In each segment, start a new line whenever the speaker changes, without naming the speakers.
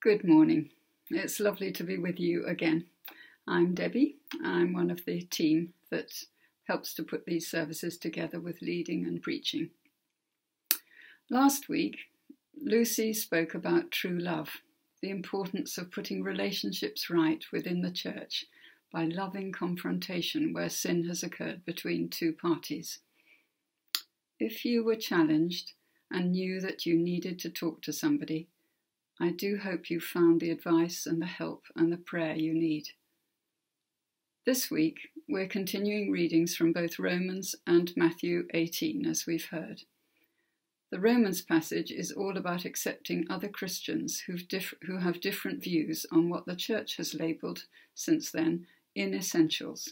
Good morning. It's lovely to be with you again. I'm Debbie. I'm one of the team that helps to put these services together with leading and preaching. Last week, Lucy spoke about true love, the importance of putting relationships right within the church by loving confrontation where sin has occurred between two parties. If you were challenged and knew that you needed to talk to somebody, I do hope you found the advice and the help and the prayer you need. This week, we're continuing readings from both Romans and Matthew 18, as we've heard. The Romans passage is all about accepting other Christians who have different views on what the church has labelled, since then, inessentials.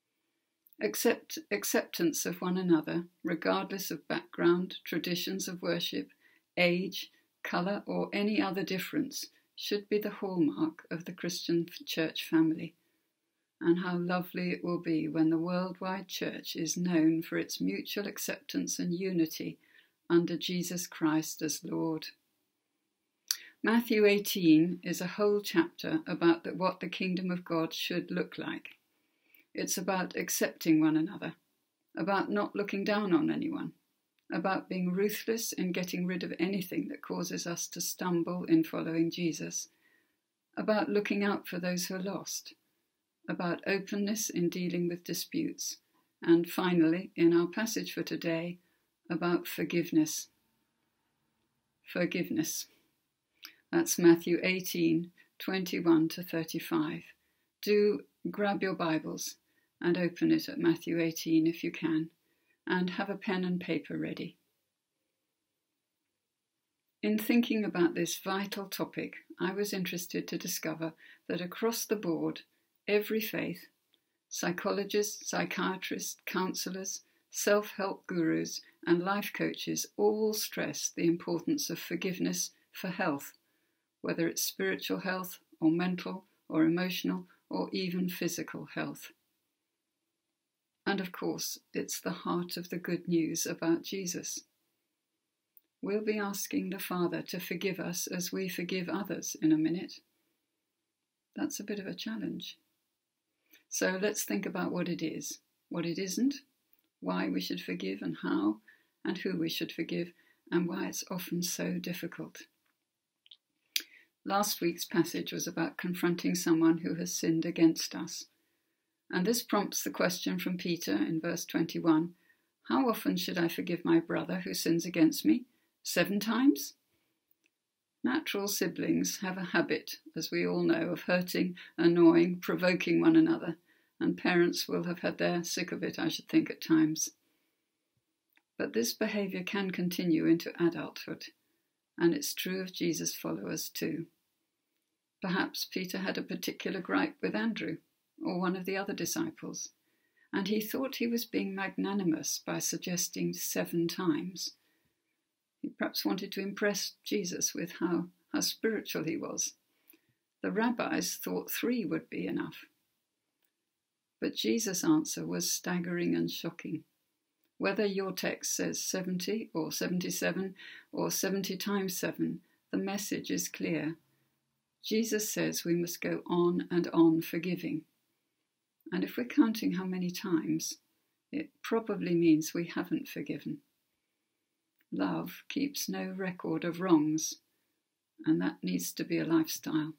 Acceptance of one another, regardless of background, traditions of worship, age, colour or any other difference, should be the hallmark of the Christian church family. And how lovely it will be when the worldwide church is known for its mutual acceptance and unity under Jesus Christ as Lord. Matthew 18 is a whole chapter about what the kingdom of God should look like. It's about accepting one another, about not looking down on anyone, about being ruthless in getting rid of anything that causes us to stumble in following Jesus, about looking out for those who are lost, about openness in dealing with disputes, and finally, in our passage for today, about forgiveness. Forgiveness. That's Matthew 18, 21 to 35. Do grab your Bibles and open it at Matthew 18 if you can, and have a pen and paper ready. In thinking about this vital topic, I was interested to discover that across the board, every faith, psychologists, psychiatrists, counsellors, self-help gurus, and life coaches all stress the importance of forgiveness for health, whether it's spiritual health or mental or emotional or even physical health. And of course, it's the heart of the good news about Jesus. We'll be asking the Father to forgive us as we forgive others in a minute. That's a bit of a challenge. So let's think about what it is, what it isn't, why we should forgive and how, and who we should forgive, and why it's often so difficult. Last week's passage was about confronting someone who has sinned against us. And this prompts the question from Peter in verse 21, how often should I forgive my brother who sins against me? 7 times? Natural siblings have a habit, as we all know, of hurting, annoying, provoking one another, and parents will have had their sick of it, I should think, at times. But this behaviour can continue into adulthood, and it's true of Jesus' followers too. Perhaps Peter had a particular gripe with Andrew, or one of the other disciples, and he thought he was being magnanimous by suggesting 7 times. He perhaps wanted to impress Jesus with how spiritual he was. The rabbis thought 3 would be enough. But Jesus' answer was staggering and shocking. Whether your text says 70 or 77 or 70 times 7, the message is clear. Jesus says we must go on and on forgiving. And if we're counting how many times, it probably means we haven't forgiven. Love keeps no record of wrongs, and that needs to be a lifestyle.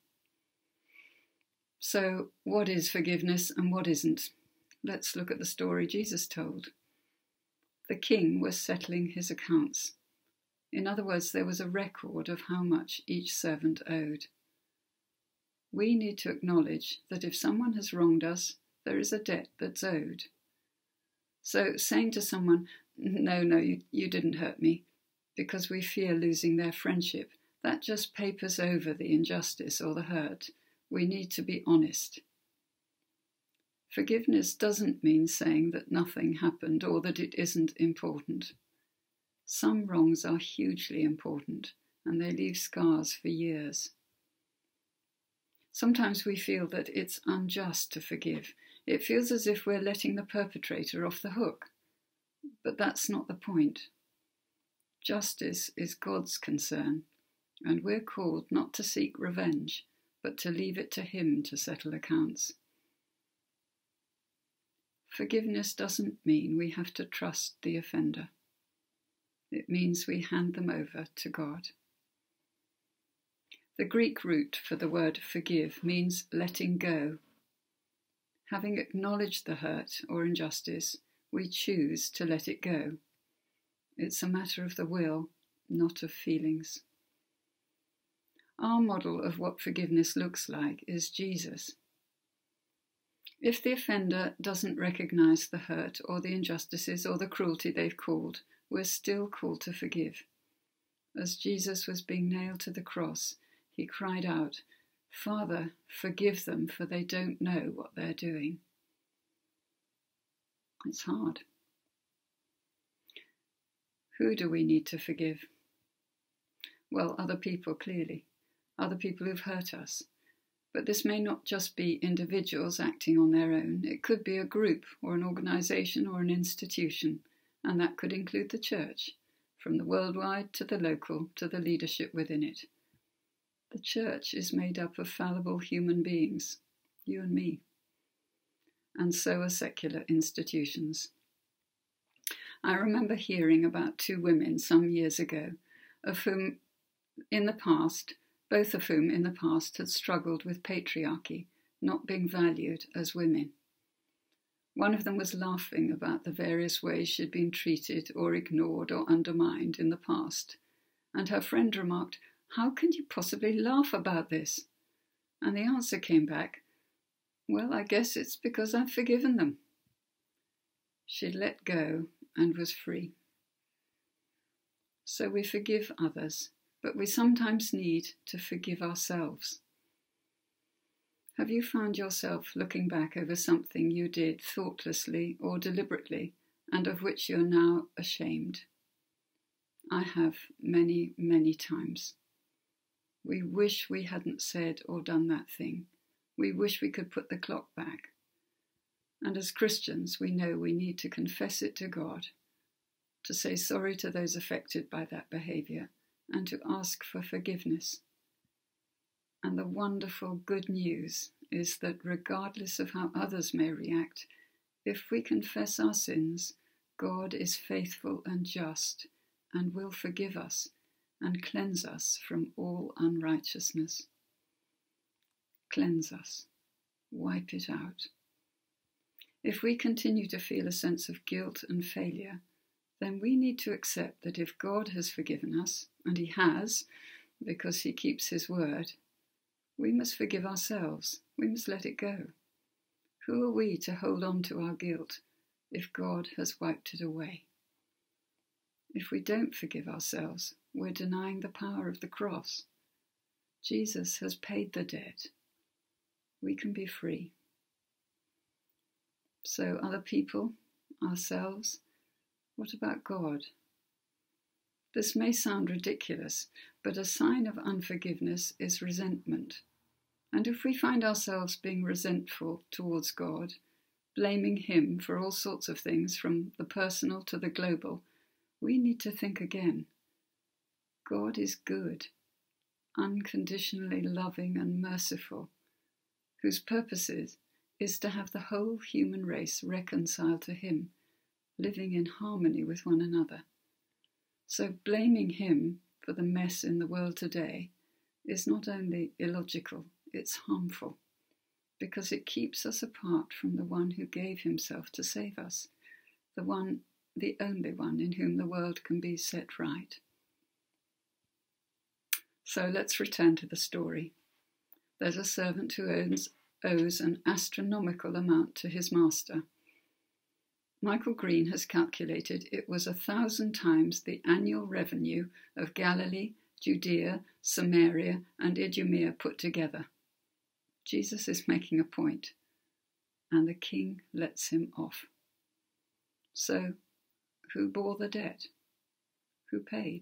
So, what is forgiveness and what isn't? Let's look at the story Jesus told. The king was settling his accounts. In other words, there was a record of how much each servant owed. We need to acknowledge that if someone has wronged us, there is a debt that's owed. So saying to someone, no, you didn't hurt me, because we fear losing their friendship, that just papers over the injustice or the hurt. We need to be honest. Forgiveness doesn't mean saying that nothing happened or that it isn't important. Some wrongs are hugely important, and they leave scars for years. Sometimes we feel that it's unjust to forgive. It feels as if we're letting the perpetrator off the hook. But that's not the point. Justice is God's concern, and we're called not to seek revenge, but to leave it to him to settle accounts. Forgiveness doesn't mean we have to trust the offender. It means we hand them over to God. The Greek root for the word forgive means letting go. Having acknowledged the hurt or injustice, we choose to let it go. It's a matter of the will, not of feelings. Our model of what forgiveness looks like is Jesus. If the offender doesn't recognise the hurt or the injustices or the cruelty they've caused, we're still called to forgive. As Jesus was being nailed to the cross, he cried out, "Father, forgive them, for they don't know what they're doing." It's hard. Who do we need to forgive? Well, other people, clearly. Other people who've hurt us. But this may not just be individuals acting on their own. It could be a group or an organisation or an institution, and that could include the church, from the worldwide to the local to the leadership within it. The church is made up of fallible human beings, you and me, and so are secular institutions. I remember hearing about two women some years ago, both of whom in the past had struggled with patriarchy, not being valued as women. One of them was laughing about the various ways she'd been treated or ignored or undermined in the past, and her friend remarked, "How can you possibly laugh about this?" And the answer came back, "Well, I guess it's because I've forgiven them." She'd let go and was free. So we forgive others, but we sometimes need to forgive ourselves. Have you found yourself looking back over something you did thoughtlessly or deliberately, and of which you're now ashamed? I have many, many times. We wish we hadn't said or done that thing. We wish we could put the clock back. And as Christians, we know we need to confess it to God, to say sorry to those affected by that behaviour, and to ask for forgiveness. And the wonderful good news is that regardless of how others may react, if we confess our sins, God is faithful and just and will forgive us and cleanse us from all unrighteousness. Cleanse us. Wipe it out. If we continue to feel a sense of guilt and failure, then we need to accept that if God has forgiven us, and he has, because he keeps his word, we must forgive ourselves. We must let it go. Who are we to hold on to our guilt if God has wiped it away? If we don't forgive ourselves, we're denying the power of the cross. Jesus has paid the debt. We can be free. So other people, ourselves, what about God? This may sound ridiculous, but a sign of unforgiveness is resentment. And if we find ourselves being resentful towards God, blaming him for all sorts of things from the personal to the global, we need to think again. God is good, unconditionally loving and merciful, whose purposes is to have the whole human race reconciled to him, living in harmony with one another. So blaming him for the mess in the world today is not only illogical, it's harmful, because it keeps us apart from the one who gave himself to save us, the only one in whom the world can be set right. So let's return to the story. There's a servant who owes an astronomical amount to his master. Michael Green has calculated it was 1,000 times the annual revenue of Galilee, Judea, Samaria, and Idumea put together. Jesus is making a point, and the king lets him off. So, who bore the debt? Who paid?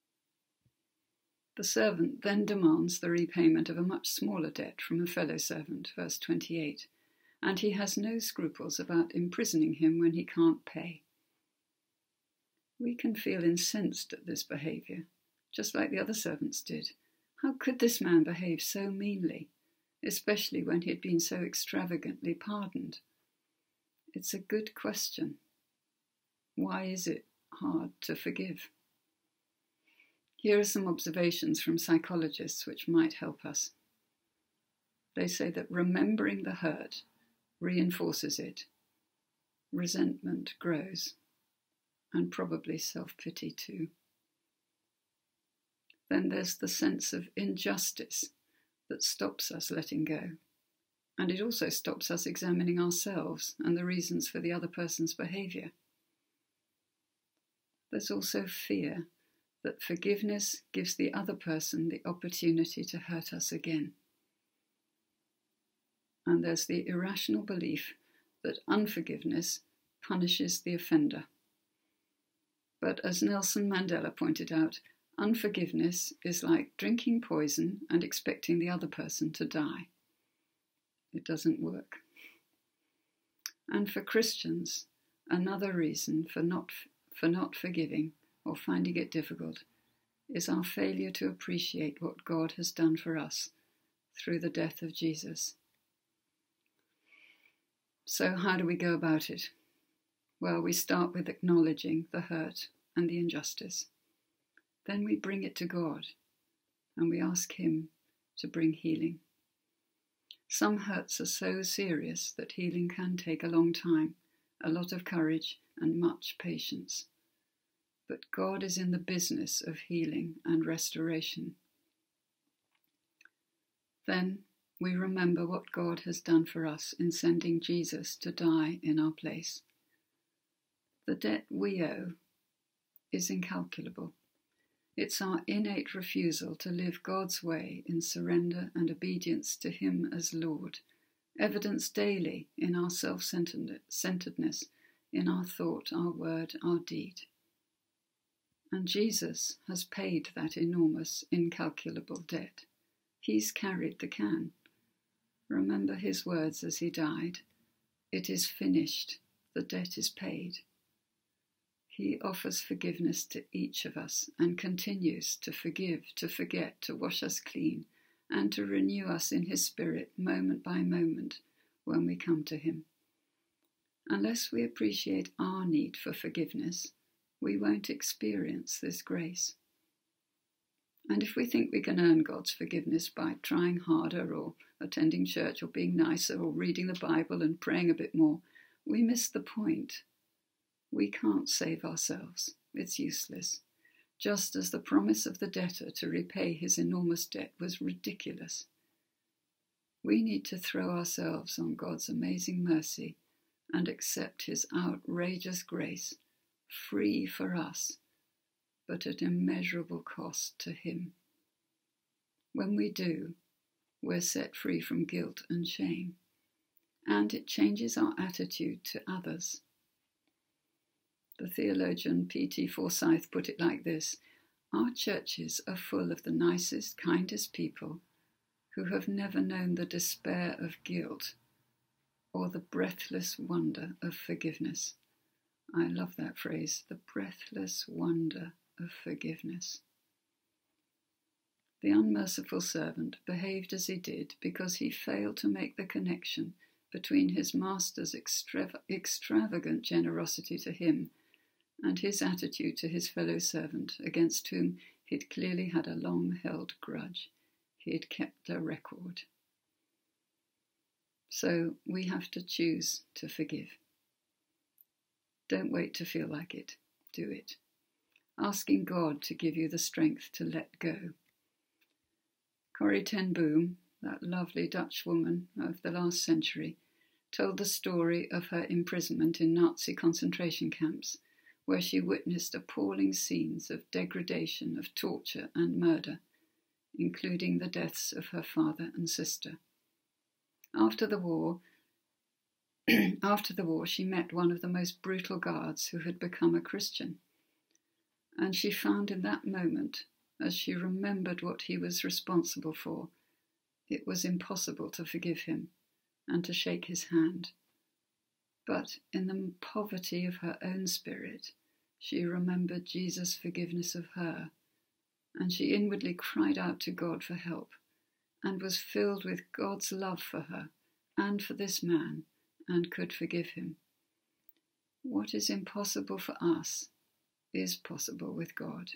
The servant then demands the repayment of a much smaller debt from a fellow servant, verse 28, and he has no scruples about imprisoning him when he can't pay. We can feel incensed at this behaviour, just like the other servants did, How could this man behave so meanly, especially when he had been so extravagantly pardoned? It's a good question. Why is it hard to forgive? Here are some observations from psychologists which might help us. They say that remembering the hurt reinforces it. Resentment grows, and probably self-pity too. Then there's the sense of injustice that stops us letting go. And it also stops us examining ourselves and the reasons for the other person's behaviour. There's also fear that forgiveness gives the other person the opportunity to hurt us again. And there's the irrational belief that unforgiveness punishes the offender. But as Nelson Mandela pointed out, unforgiveness is like drinking poison and expecting the other person to die. It doesn't work. And for Christians, another reason for not forgiving or finding it difficult is our failure to appreciate what God has done for us through the death of Jesus. So how do we go about it? Well, we start with acknowledging the hurt and the injustice. Then we bring it to God and we ask Him to bring healing. Some hurts are so serious that healing can take a long time, a lot of courage and much patience. But God is in the business of healing and restoration. Then we remember what God has done for us in sending Jesus to die in our place. The debt we owe is incalculable. It's our innate refusal to live God's way in surrender and obedience to Him as Lord, evidenced daily in our self-centeredness, in our thought, our word, our deed. And Jesus has paid that enormous, incalculable debt. He's carried the can. Remember His words as He died. It is finished. The debt is paid. He offers forgiveness to each of us and continues to forgive, to forget, to wash us clean, and to renew us in His Spirit moment by moment when we come to Him. Unless we appreciate our need for forgiveness, we won't experience this grace. And if we think we can earn God's forgiveness by trying harder or attending church or being nicer or reading the Bible and praying a bit more, we miss the point. We can't save ourselves. It's useless. Just as the promise of the debtor to repay his enormous debt was ridiculous. We need to throw ourselves on God's amazing mercy and accept His outrageous grace, free for us, but at immeasurable cost to Him. When we do, we're set free from guilt and shame, and it changes our attitude to others. The theologian P.T. Forsyth put it like this: our churches are full of the nicest, kindest people who have never known the despair of guilt or the breathless wonder of forgiveness. I love that phrase, the breathless wonder of forgiveness. The unmerciful servant behaved as he did because he failed to make the connection between his master's extravagant generosity to him and his attitude to his fellow servant, against whom he'd clearly had a long-held grudge. He had kept a record. So we have to choose to forgive. Don't wait to feel like it. Do it. Asking God to give you the strength to let go. Corrie ten Boom, that lovely Dutch woman of the last century, told the story of her imprisonment in Nazi concentration camps, where she witnessed appalling scenes of degradation, of torture and murder, including the deaths of her father and sister. After the war, she met one of the most brutal guards who had become a Christian, and she found in that moment, as she remembered what he was responsible for, it was impossible to forgive him and to shake his hand. But in the poverty of her own spirit, she remembered Jesus' forgiveness of her and she inwardly cried out to God for help, and was filled with God's love for her and for this man, and could forgive him. What is impossible for us is possible with God.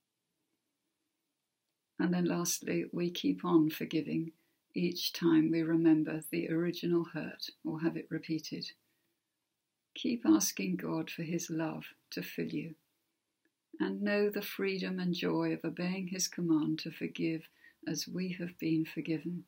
And then lastly, we keep on forgiving each time we remember the original hurt or have it repeated. Keep asking God for his love to fill you, and know the freedom and joy of obeying his command to forgive as we have been forgiven.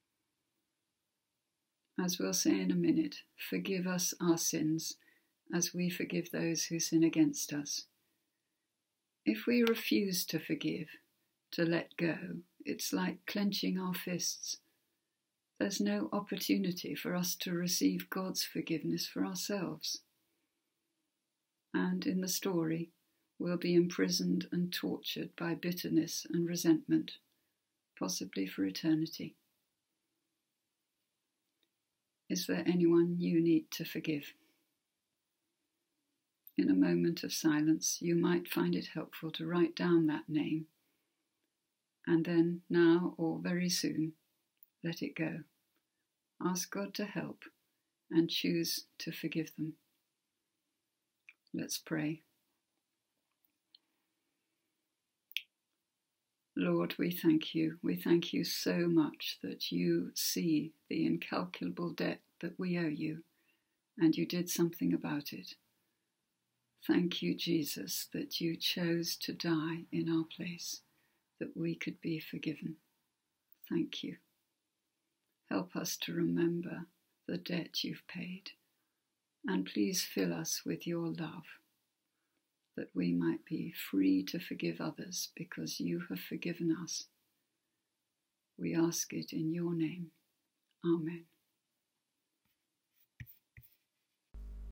As we'll say in a minute, forgive us our sins as we forgive those who sin against us. If we refuse to forgive, to let go, it's like clenching our fists. There's no opportunity for us to receive God's forgiveness for ourselves. And in the story, we'll be imprisoned and tortured by bitterness and resentment, possibly for eternity. Is there anyone you need to forgive? In a moment of silence, you might find it helpful to write down that name, and then, now or very soon, let it go. Ask God to help and choose to forgive them. Let's pray. Lord, we thank you. We thank you so much that you see the incalculable debt that we owe you, and you did something about it. Thank you, Jesus, that you chose to die in our place, that we could be forgiven. Thank you. Help us to remember the debt you've paid, and please fill us with your love, that we might be free to forgive others because you have forgiven us. We ask it in your name. Amen.